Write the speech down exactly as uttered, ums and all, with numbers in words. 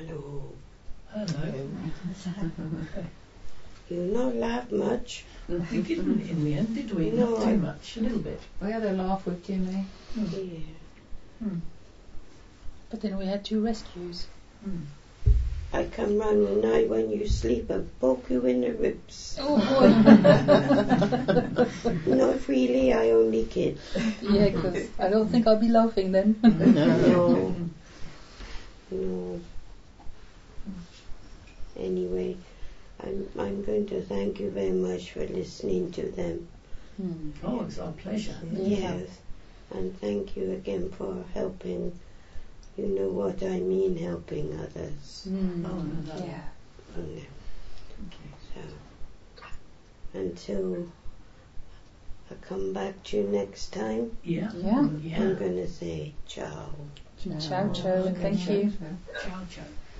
Hello. Hello. You not laugh much. We didn't in the end, did we? No, Not too I- much, a little bit. We had a laugh with Jimmy. Yeah. Hmm. But then we had two rescues. Hmm. I come round the night when you sleep and poke you in the ribs. Oh boy. Not really, I only kid. Yeah, because I don't think I'll be laughing then. No. No. Anyway, I'm I'm going to thank you very much for listening to them. Hmm. Oh, it's our pleasure. Yeah. Yes. And thank you again for helping. You know what I mean, helping others. Hmm. Oh, no, no. Yeah. Mm. Thank you. So, until I come back to you next time, Yeah. Yeah. Yeah. I'm going to say ciao. Ciao, ciao, and thank you. Ciao, ciao.